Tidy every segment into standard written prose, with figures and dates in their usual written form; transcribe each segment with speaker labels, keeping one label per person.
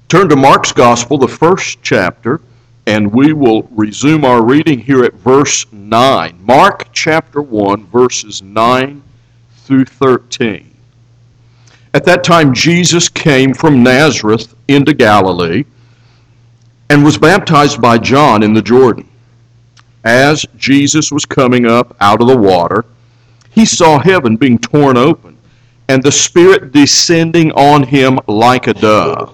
Speaker 1: Turn to Mark's Gospel, the first chapter, and we will resume our reading here at verse 9. Mark chapter 1, verses 9 through 13. At that time, Jesus came from Nazareth into Galilee and was baptized by John in the Jordan. As Jesus was coming up out of the water, he saw heaven being torn open, and the Spirit descending on him like a dove.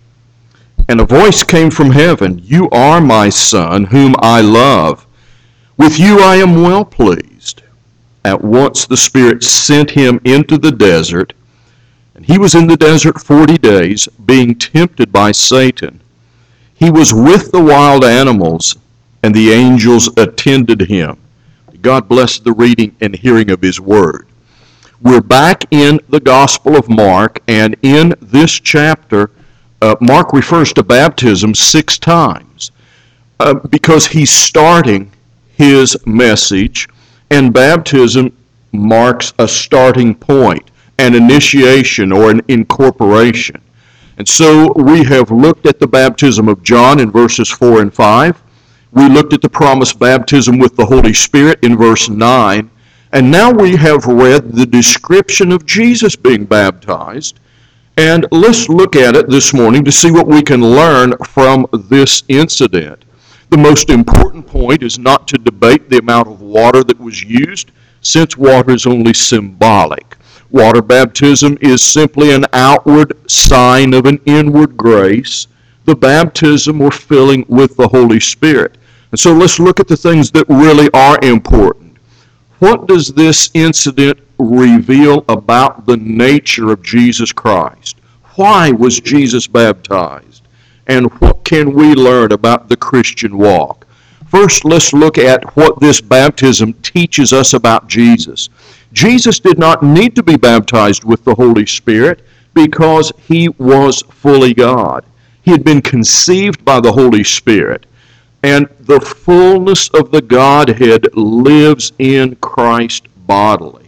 Speaker 1: And a voice came from heaven, "You are my Son, whom I love. With you I am well pleased." At once the Spirit sent him into the desert, and he was in the desert 40 days, being tempted by Satan. He was with the wild animals, and the angels attended him. God bless the reading and hearing of his word. We're back in the Gospel of Mark, and in this chapter, Mark refers to baptism 6 times because he's starting his message, and baptism marks a starting point, an initiation or an incorporation. And so we have looked at the baptism of John in verses 4 and 5. We looked at the promised baptism with the Holy Spirit in verse 9. And now we have read the description of Jesus being baptized. And let's look at it this morning to see what we can learn from this incident. The most important point is not to debate the amount of water that was used, since water is only symbolic. Water baptism is simply an outward sign of an inward grace, the baptism or filling with the Holy Spirit. And so let's look at the things that really are important. What does this incident reveal about the nature of Jesus Christ? Why was Jesus baptized? And what can we learn about the Christian walk? First, let's look at what this baptism teaches us about Jesus. Jesus did not need to be baptized with the Holy Spirit because he was fully God. He had been conceived by the Holy Spirit, and the fullness of the Godhead lives in Christ bodily.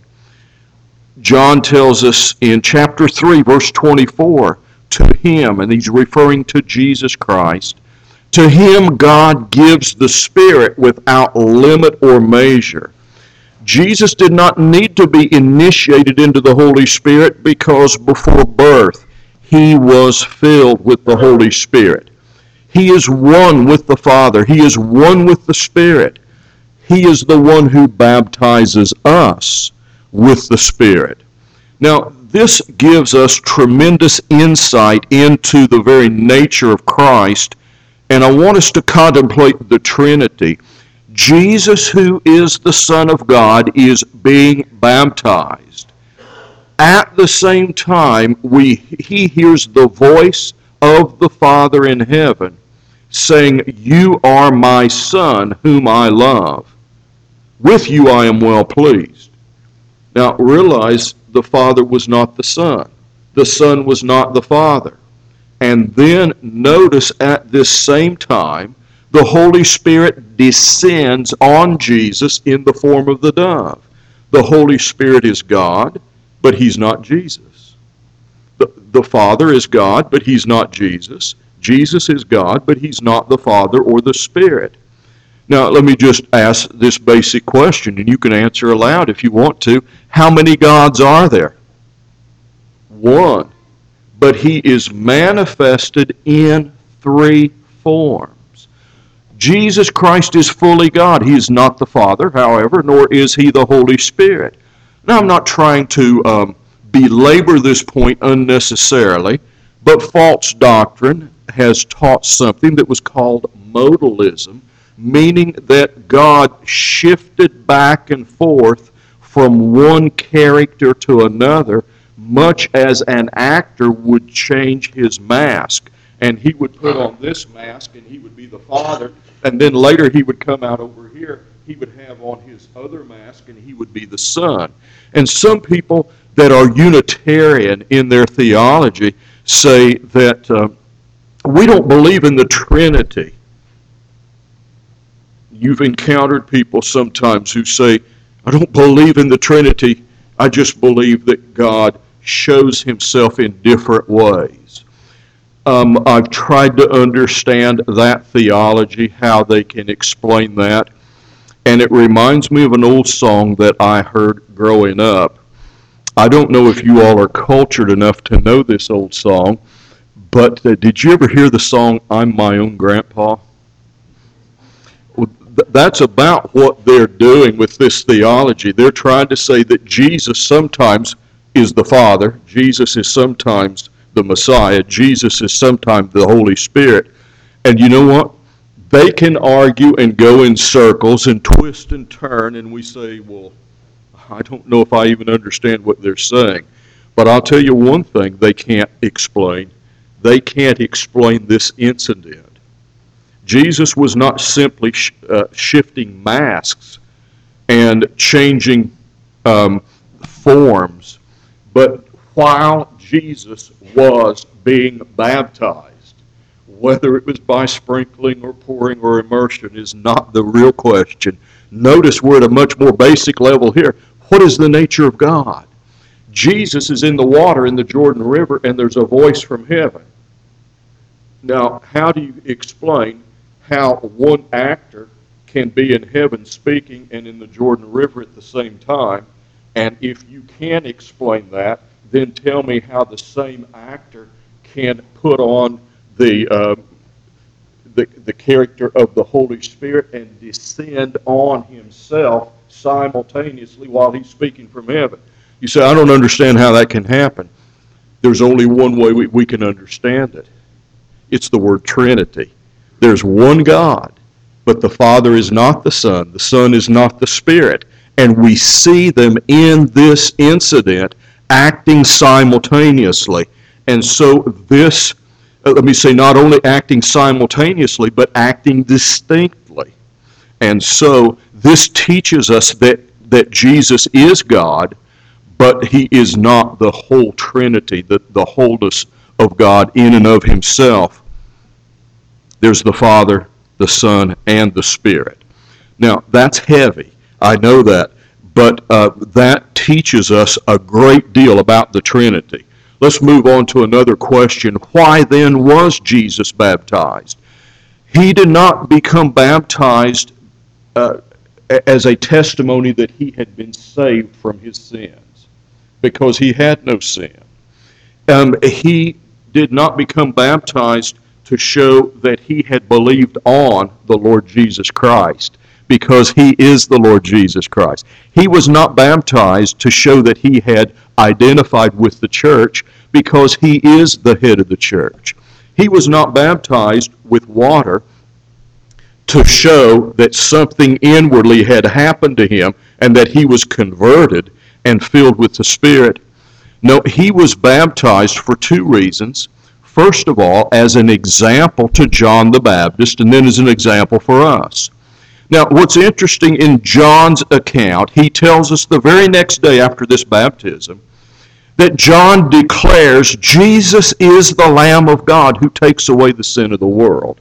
Speaker 1: John tells us in chapter 3, verse 24, to him, and he's referring to Jesus Christ, to him God gives the Spirit without limit or measure. Jesus did not need to be initiated into the Holy Spirit because before birth he was filled with the Holy Spirit. He is one with the Father. He is one with the Spirit. He is the one who baptizes us with the Spirit. Now, this gives us tremendous insight into the very nature of Christ, and I want us to contemplate the Trinity. Jesus, who is the Son of God, is being baptized. At the same time, he hears the voice of the Father in heaven saying, "You are my Son, whom I love. With you I am well pleased." Now realize the Father was not the Son. The Son was not the Father. And then notice at this same time, the Holy Spirit descends on Jesus in the form of the dove. The Holy Spirit is God, but he's not Jesus. The Father is God, but he's not Jesus. Jesus is God, but he's not the Father or the Spirit. Now, let me just ask this basic question, and you can answer aloud if you want to. How many gods are there? One. But he is manifested in 3 forms. Jesus Christ is fully God. He is not the Father, however, nor is he the Holy Spirit. Now, I'm not trying to belabor this point unnecessarily, but false doctrine has taught something that was called modalism, meaning that God shifted back and forth from one character to another, much as an actor would change his mask. And he would put on this mask, and he would be the Father, and then later he would come out over here, he would have on his other mask, and he would be the Son. And some people that are Unitarian in their theology say that we don't believe in the Trinity. You've encountered people sometimes who say, I don't believe in the Trinity, I just believe that God shows himself in different ways. I've tried to understand that theology, how they can explain that. And it reminds me of an old song that I heard growing up. I don't know if you all are cultured enough to know this old song, but did you ever hear the song, "I'm My Own Grandpa"? Well, that's about what they're doing with this theology. They're trying to say that Jesus sometimes is the Father, Jesus is sometimes the Messiah, Jesus is sometimes the Holy Spirit. And you know what? They can argue and go in circles and twist and turn, and we say, well, I don't know if I even understand what they're saying. But I'll tell you one thing they can't explain. They can't explain this incident. Jesus was not simply shifting masks and changing forms, but while Jesus was being baptized, whether it was by sprinkling or pouring or immersion is not the real question. Notice we're at a much more basic level here. What is the nature of God? Jesus is in the water in the Jordan River, and there's a voice from heaven. Now, how do you explain how one actor can be in heaven speaking and in the Jordan River at the same time? And if you can explain that, then tell me how the same actor can put on the character of the Holy Spirit and descend on himself simultaneously while he's speaking from heaven. You say, I don't understand how that can happen. There's only one way we can understand it. It's the word Trinity. There's one God, but the Father is not the Son is not the Spirit. And we see them in this incident acting simultaneously. And so this, let me say, not only acting simultaneously, but acting distinctly. And so this teaches us that Jesus is God, but he is not the whole Trinity, the wholeness of God in and of himself. There's the Father, the Son, and the Spirit. Now, that's heavy. I know that. But that teaches us a great deal about the Trinity. Let's move on to another question. Why then was Jesus baptized? He did not become baptized as a testimony that he had been saved from his sins, because he had no sin. He did not become baptized to show that he had believed on the Lord Jesus Christ, because he is the Lord Jesus Christ. He was not baptized to show that he had identified with the church, because he is the head of the church. He was not baptized with water to show that something inwardly had happened to him and that he was converted and filled with the Spirit. No, he was baptized for two reasons. First of all, as an example to John the Baptist, and then as an example for us. Now, what's interesting in John's account, he tells us the very next day after this baptism that John declares Jesus is the Lamb of God who takes away the sin of the world.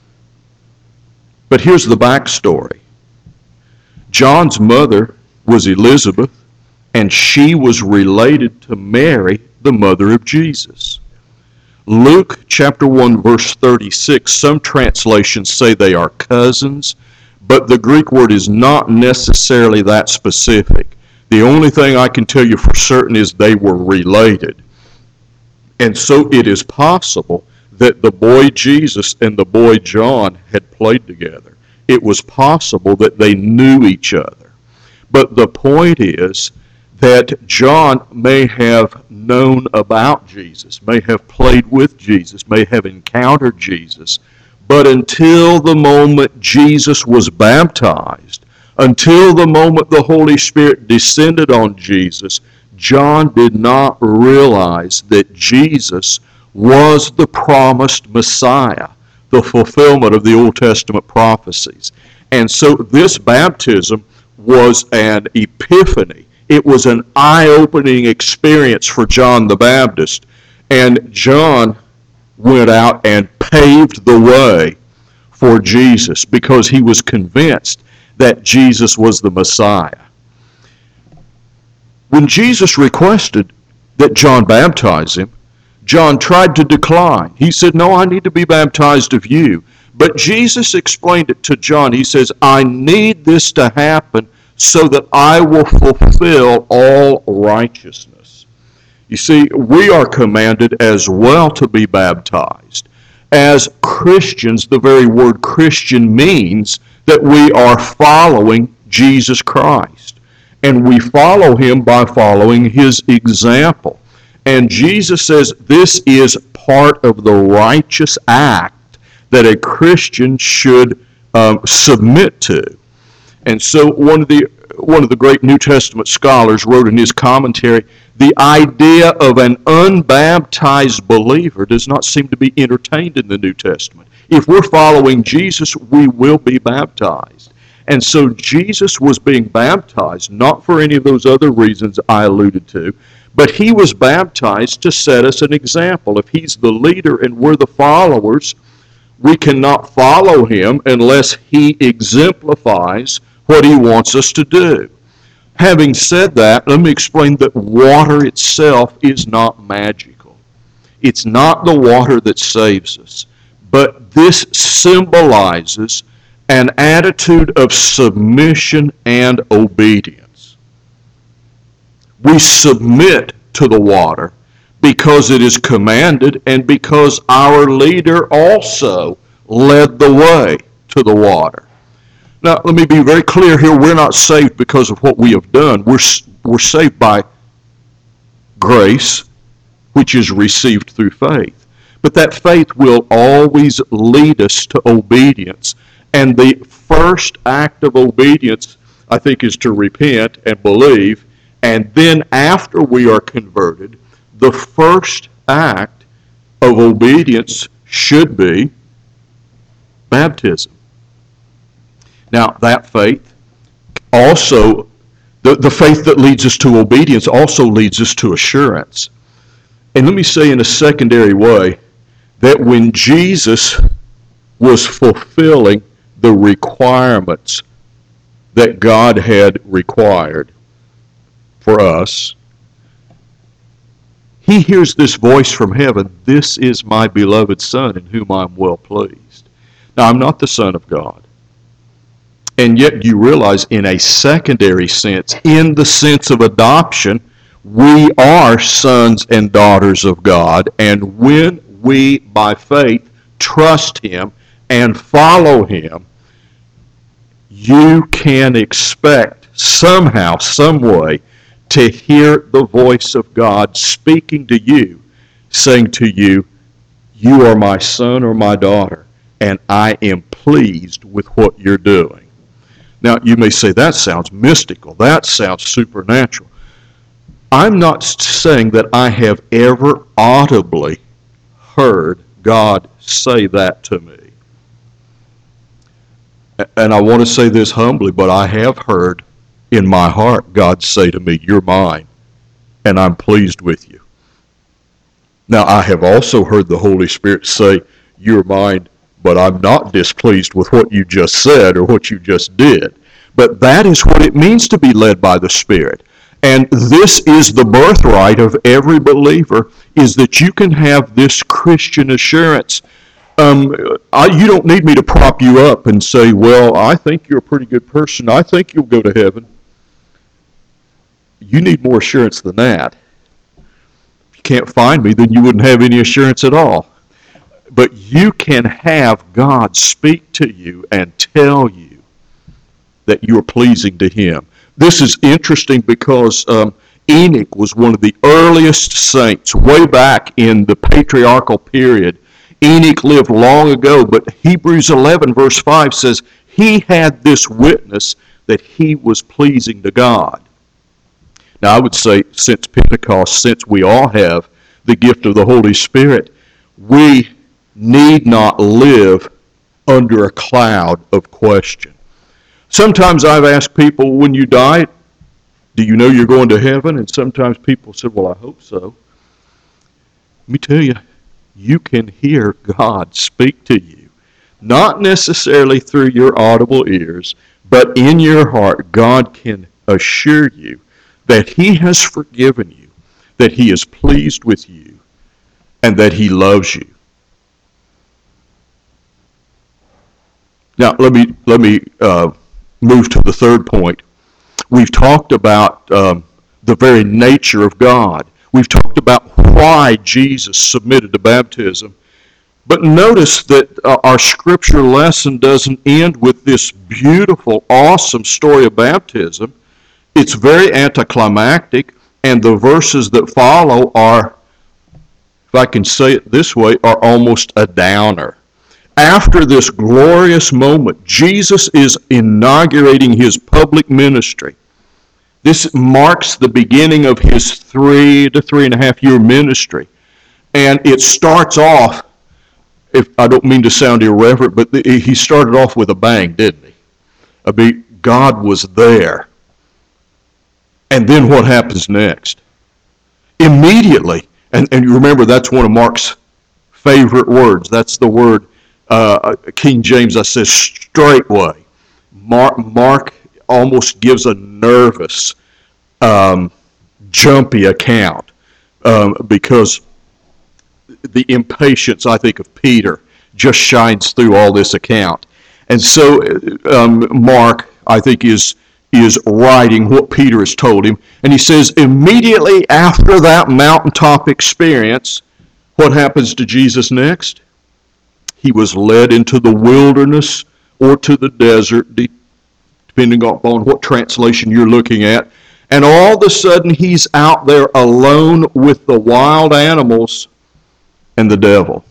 Speaker 1: But here's the backstory. John's mother was Elizabeth, and she was related to Mary, the mother of Jesus. Luke chapter 1, verse 36, some translations say they are cousins, but the Greek word is not necessarily that specific. The only thing I can tell you for certain is they were related. And so it is possible that the boy Jesus and the boy John had played together. It was possible that they knew each other. But the point is that John may have known about Jesus, may have played with Jesus, may have encountered Jesus, but until the moment Jesus was baptized, until the moment the Holy Spirit descended on Jesus, John did not realize that Jesus was the promised Messiah, the fulfillment of the Old Testament prophecies. And so this baptism was an epiphany. It was an eye-opening experience for John the Baptist. And John went out and paved the way for Jesus because he was convinced that Jesus was the Messiah. When Jesus requested that John baptize him, John tried to decline. He said, no, I need to be baptized of you. But Jesus explained it to John. He says, I need this to happen so that I will fulfill all righteousness. You see, we are commanded as well to be baptized. As Christians, the very word Christian means that we are following Jesus Christ. And we follow him by following his example. And Jesus says this is part of the righteous act that a Christian should submit to. And so one of the great New Testament scholars wrote in his commentary, the idea of an unbaptized believer does not seem to be entertained in the New Testament. If we're following Jesus, we will be baptized. And so Jesus was being baptized, not for any of those other reasons I alluded to, but he was baptized to set us an example. If he's the leader and we're the followers, we cannot follow him unless he exemplifies what he wants us to do. Having said that, let me explain that water itself is not magical. It's not the water that saves us, but this symbolizes an attitude of submission and obedience. We submit to the water because it is commanded and because our leader also led the way to the water. Now, let me be very clear here. We're not saved because of what we have done. We're saved by grace, which is received through faith. But that faith will always lead us to obedience. And the first act of obedience, I think, is to repent and believe. And then after we are converted, the first act of obedience should be baptism. Now, that faith also, the faith that leads us to obedience also leads us to assurance. And let me say in a secondary way that when Jesus was fulfilling the requirements that God had required for us, he hears this voice from heaven, "This is my beloved Son in whom I am well pleased." Now, I'm not the Son of God. And yet you realize in a secondary sense, in the sense of adoption, we are sons and daughters of God. And when we, by faith, trust him and follow him, you can expect somehow, some way, to hear the voice of God speaking to you, saying to you, "You are my son or my daughter, and I am pleased with what you're doing." Now, you may say, that sounds mystical. That sounds supernatural. I'm not saying that I have ever audibly heard God say that to me. And I want to say this humbly, but I have heard in my heart God say to me, "You're mine, and I'm pleased with you." Now, I have also heard the Holy Spirit say, "You're mine, but I'm not displeased with what you just said or what you just did." But that is what it means to be led by the Spirit. And this is the birthright of every believer, is that you can have this Christian assurance. You don't need me to prop you up and say, "Well, I think you're a pretty good person. I think you'll go to heaven." You need more assurance than that. If you can't find me, then you wouldn't have any assurance at all. But you can have God speak to you and tell you that you are pleasing to him. This is interesting because Enoch was one of the earliest saints way back in the patriarchal period. Enoch lived long ago, but Hebrews 11 verse 5 says he had this witness that he was pleasing to God. Now, I would say since Pentecost, since we all have the gift of the Holy Spirit, we need not live under a cloud of question. Sometimes I've asked people, when you die, do you know you're going to heaven? And sometimes people said, "Well, I hope so." Let me tell you, you can hear God speak to you. Not necessarily through your audible ears, but in your heart, God can assure you that he has forgiven you, that he is pleased with you, and that he loves you. Now, let me move to the third point. We've talked about the very nature of God. We've talked about why Jesus submitted to baptism. But notice that our scripture lesson doesn't end with this beautiful, awesome story of baptism. It's very anticlimactic, and the verses that follow are, if I can say it this way, are almost a downer. After this glorious moment, Jesus is inaugurating his public ministry. This marks the beginning of his 3 to 3.5 year ministry. And it starts off, if I don't mean to sound irreverent, but he started off with a bang, didn't he? I mean, God was there. And then what happens next? Immediately, and you remember that's one of Mark's favorite words. That's the word, King James, that says straightway. Mark almost gives a nervous, jumpy account because the impatience, I think, of Peter just shines through all this account. And so Mark, I think, is writing what Peter has told him. And he says, immediately after that mountaintop experience, what happens to Jesus next? He was led into the wilderness or to the desert, depending upon what translation you're looking at. And all of a sudden, he's out there alone with the wild animals and the devil.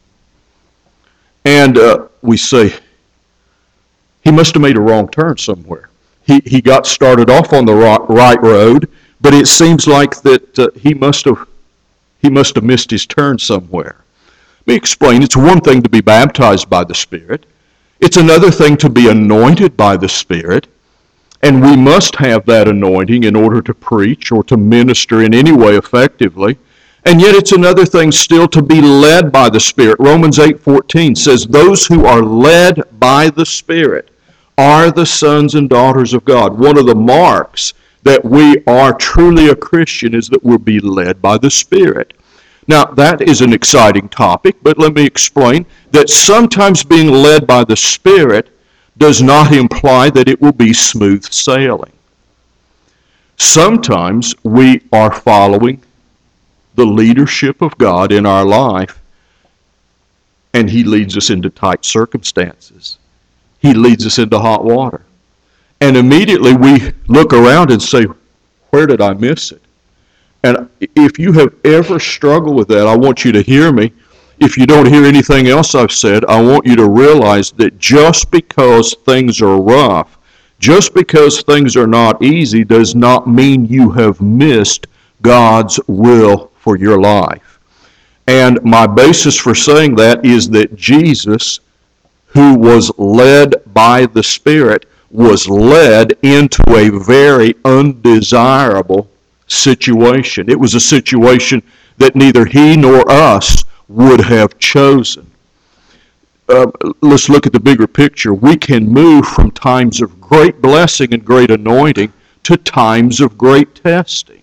Speaker 1: And we say, he must have made a wrong turn somewhere. He got started off on the right road, but it seems like that he must have missed his turn somewhere. Let me explain. It's one thing to be baptized by the Spirit. It's another thing to be anointed by the Spirit. And we must have that anointing in order to preach or to minister in any way effectively. And yet it's another thing still to be led by the Spirit. Romans 8:14 says, those who are led by the Spirit are the sons and daughters of God. One of the marks that we are truly a Christian is that we'll be led by the Spirit. Now, that is an exciting topic, but let me explain that sometimes being led by the Spirit does not imply that it will be smooth sailing. Sometimes we are following the leadership of God in our life, and he leads us into tight circumstances. He leads us into hot water. And immediately we look around and say, where did I miss it? And if you have ever struggled with that, I want you to hear me. If you don't hear anything else I've said, I want you to realize that just because things are rough, just because things are not easy, does not mean you have missed God's will for your life. And my basis for saying that is that Jesus, who was led by the Spirit, was led into a very undesirable situation. It was a situation that neither he nor us would have chosen. Let's look at the bigger picture. We can move from times of great blessing and great anointing to times of great testing.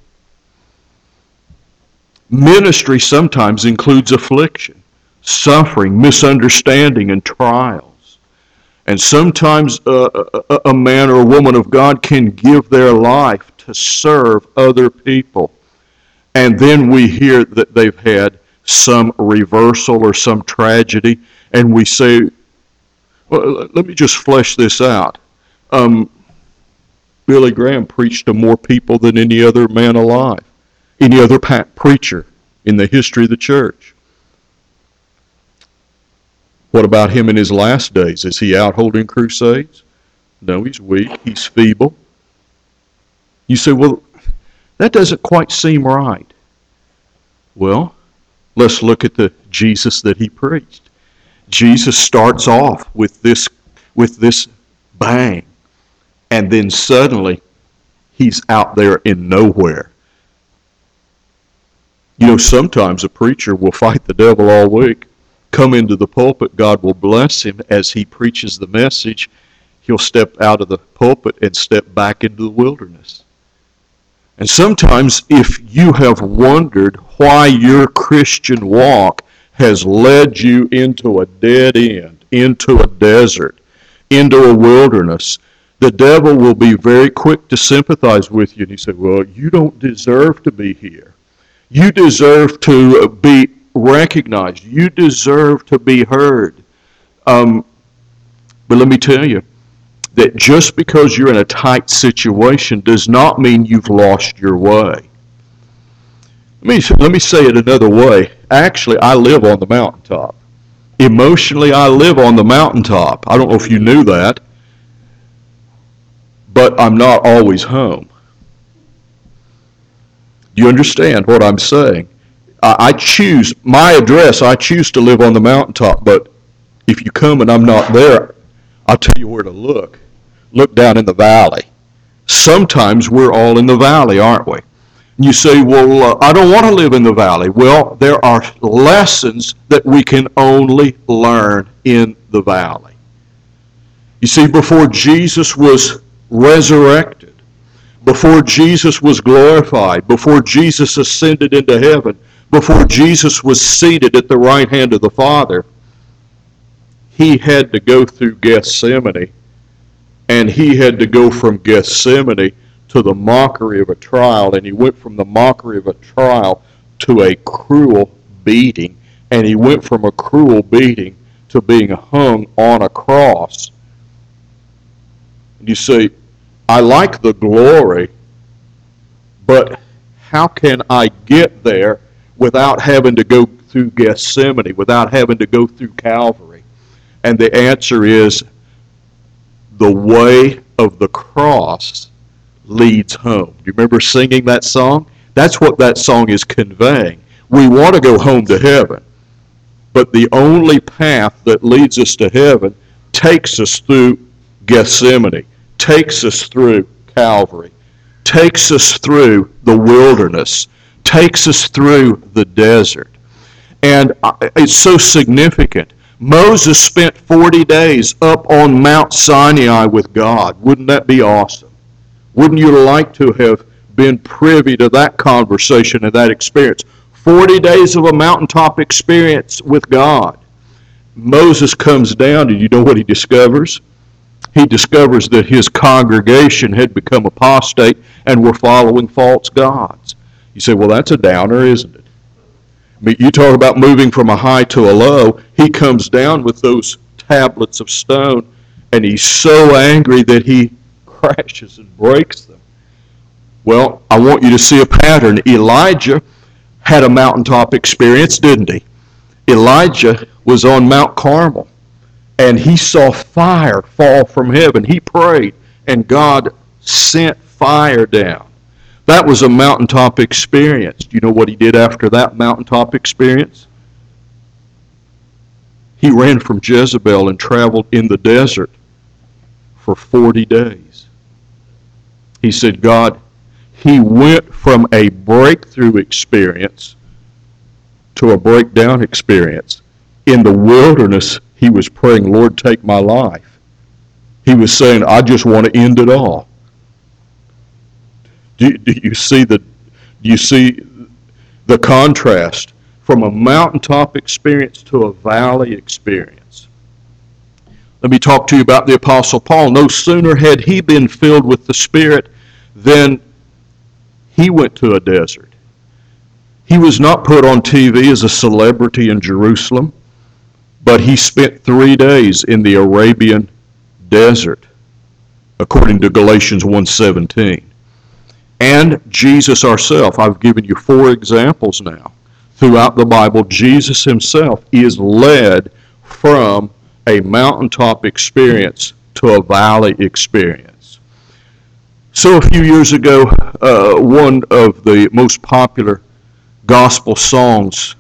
Speaker 1: Ministry sometimes includes affliction, suffering, misunderstanding, and trials. And sometimes a man or a woman of God can give their life to serve other people. And then we hear that they've had some reversal or some tragedy, and we say, well, let me just flesh this out. Billy Graham preached to more people than any other man alive, any other preacher in the history of the church. What about him in his last days? Is he out holding crusades? No, he's weak. He's feeble. You say, well, that doesn't quite seem right. Well, let's look at the Jesus that he preached. Jesus starts off with this bang, and then suddenly he's out there in nowhere. You know, sometimes a preacher will fight the devil all week, come into the pulpit, God will bless him as he preaches the message. He'll step out of the pulpit and step back into the wilderness. And sometimes if you have wondered why your Christian walk has led you into a dead end, into a desert, into a wilderness, the devil will be very quick to sympathize with you. And he said, well, you don't deserve to be here. You deserve to be recognized. You deserve to be heard. But let me tell you that just because you're in a tight situation does not mean you've lost your way. Let me say it another way. Actually, I live on the mountaintop. Emotionally, I live on the mountaintop. I don't know if you knew that, but I'm not always home. Do you understand what I'm saying? I choose, my address, I choose to live on the mountaintop, but if you come and I'm not there, I'll tell you where to look. Look down in the valley. Sometimes we're all in the valley, aren't we? You say, well, I don't want to live in the valley. Well, there are lessons that we can only learn in the valley. You see, before Jesus was resurrected, before Jesus was glorified, before Jesus ascended into heaven, before Jesus was seated at the right hand of the Father, he had to go through Gethsemane, and he had to go from Gethsemane to the mockery of a trial, and he went from the mockery of a trial to a cruel beating, and he went from a cruel beating to being hung on a cross. And you say, I like the glory, but how can I get there without having to go through Gethsemane, without having to go through Calvary? And the answer is, the way of the cross leads home. Do you remember singing that song? That's what that song is conveying. We want to go home to heaven, but the only path that leads us to heaven takes us through Gethsemane, takes us through Calvary, takes us through the wilderness, takes us through the desert. And it's so significant. Moses spent 40 days up on Mount Sinai with God. Wouldn't that be awesome? Wouldn't you like to have been privy to that conversation and that experience? 40 days of a mountaintop experience with God. Moses comes down, and you know what he discovers? He discovers that his congregation had become apostate and were following false gods. You say, well, that's a downer, isn't it? I mean, you talk about moving from a high to a low. He comes down with those tablets of stone, and he's so angry that he crashes and breaks them. Well, I want you to see a pattern. Elijah had a mountaintop experience, didn't he? Elijah was on Mount Carmel, and he saw fire fall from heaven. He prayed, and God sent fire down. That was a mountaintop experience. Do you know what he did after that mountaintop experience? He ran from Jezebel and traveled in the desert for 40 days. He said, God, he went from a breakthrough experience to a breakdown experience. In the wilderness, he was praying, Lord, take my life. He was saying, I just want to end it all. Do you see the contrast from a mountaintop experience to a valley experience? Let me talk to you about the Apostle Paul. No sooner had he been filled with the Spirit than he went to a desert. He was not put on TV as a celebrity in Jerusalem, but he spent 3 days in the Arabian desert, according to Galatians 1:17. And Jesus ourselves, I've given you 4 examples now. Throughout the Bible, Jesus himself is led from a mountaintop experience to a valley experience. So a few years ago, one of the most popular gospel songs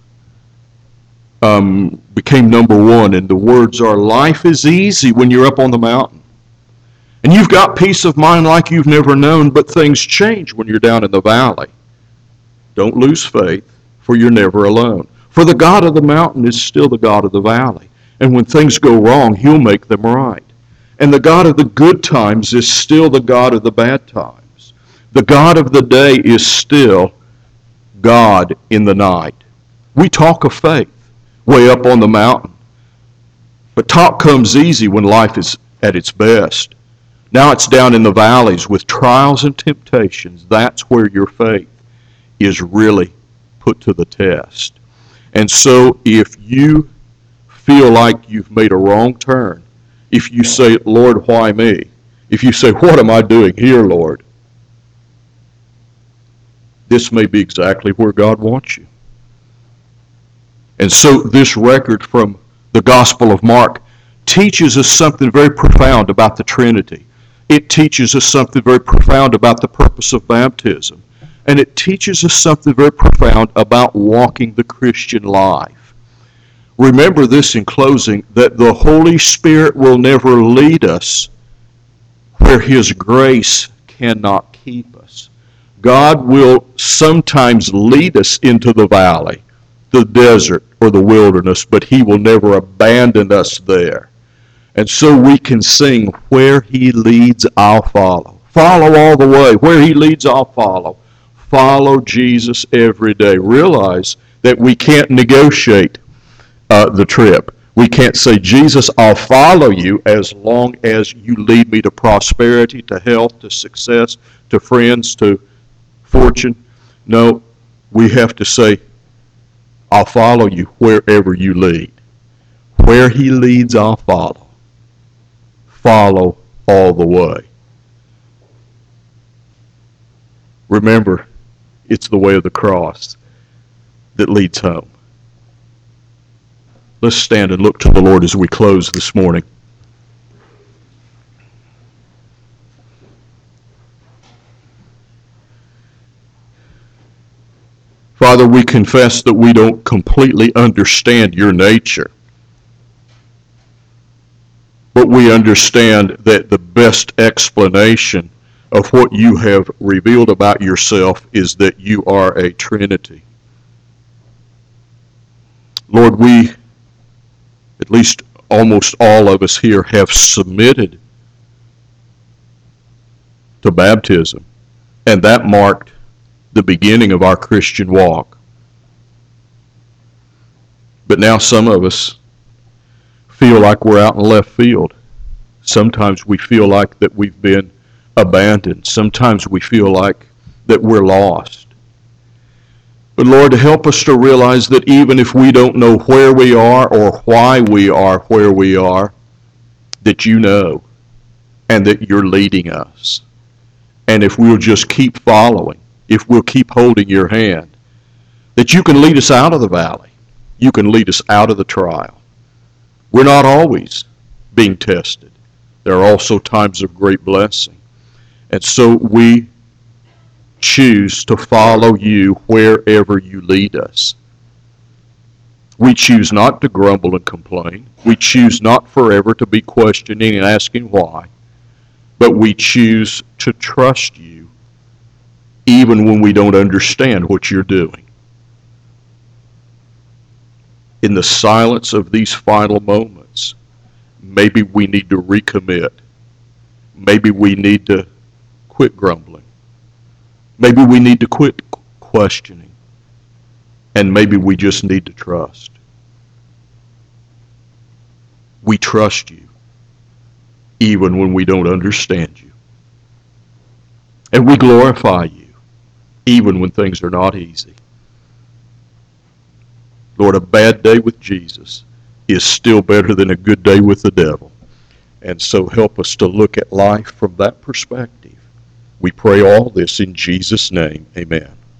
Speaker 1: became number 1, and the words are, life is easy when you're up on the mountain. And you've got peace of mind like you've never known, but things change when you're down in the valley. Don't lose faith, for you're never alone. For the God of the mountain is still the God of the valley. And when things go wrong, he'll make them right. And the God of the good times is still the God of the bad times. The God of the day is still God in the night. We talk of faith way up on the mountain. But talk comes easy when life is at its best. Now it's down in the valleys with trials and temptations. That's where your faith is really put to the test. And so if you feel like you've made a wrong turn, if you say, Lord, why me? If you say, what am I doing here, Lord? This may be exactly where God wants you. And so this record from the Gospel of Mark teaches us something very profound about the Trinity. It teaches us something very profound about the purpose of baptism. And it teaches us something very profound about walking the Christian life. Remember this in closing, that the Holy Spirit will never lead us where His grace cannot keep us. God will sometimes lead us into the valley, the desert, or the wilderness, but He will never abandon us there. And so we can sing, where He leads, I'll follow. Follow all the way. Where He leads, I'll follow. Follow Jesus every day. Realize that we can't negotiate the trip. We can't say, Jesus, I'll follow you as long as you lead me to prosperity, to health, to success, to friends, to fortune. No, we have to say, I'll follow you wherever you lead. Where He leads, I'll follow. Follow all the way. Remember, it's the way of the cross that leads home. Let's stand and look to the Lord as we close this morning. Father, we confess that we don't completely understand your nature. But we understand that the best explanation of what you have revealed about yourself is that you are a Trinity. Lord, we, at least almost all of us here, have submitted to baptism, and that marked the beginning of our Christian walk. But now some of us feel like we're out in left field. Sometimes we feel like that we've been abandoned. Sometimes we feel like that we're lost. But Lord, help us to realize that even if we don't know where we are or why we are where we are, that you know and that you're leading us. And if we'll just keep following, if we'll keep holding your hand, that you can lead us out of the valley. You can lead us out of the trial. We're not always being tested. There are also times of great blessing. And so we choose to follow you wherever you lead us. We choose not to grumble and complain. We choose not forever to be questioning and asking why. But we choose to trust you even when we don't understand what you're doing. In the silence of these final moments, maybe we need to recommit. Maybe we need to quit grumbling. Maybe we need to quit questioning. And maybe we just need to trust. We trust you even when we don't understand you. And we glorify you even when things are not easy. Lord, a bad day with Jesus is still better than a good day with the devil. And so help us to look at life from that perspective. We pray all this in Jesus' name. Amen.